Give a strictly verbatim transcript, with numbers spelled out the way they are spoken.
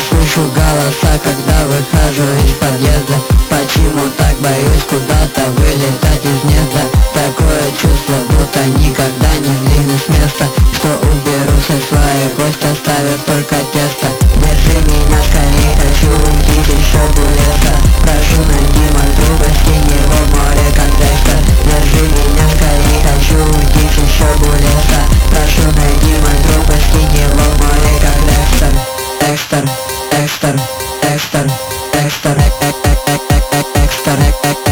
слышу голоса, когда выхожу из подъезда. Почему так боюсь куда-то вылетать из гнезда? Такое чувство, будто никогда не сдвинусь с места. Что уберу все свои гости, оставив только тесто. Держи меня скорее, хочу уйти еще до леса. Прошу, найди мой друг, скинь его в море, как Декстер. Держи меня скорее, хочу уйти еще до леса. Прошу, найди мой друг, скинь его в море, как Декстер. Декстер, Декстер, Декстер, Декстер, Декстер, Декстер, Декстер.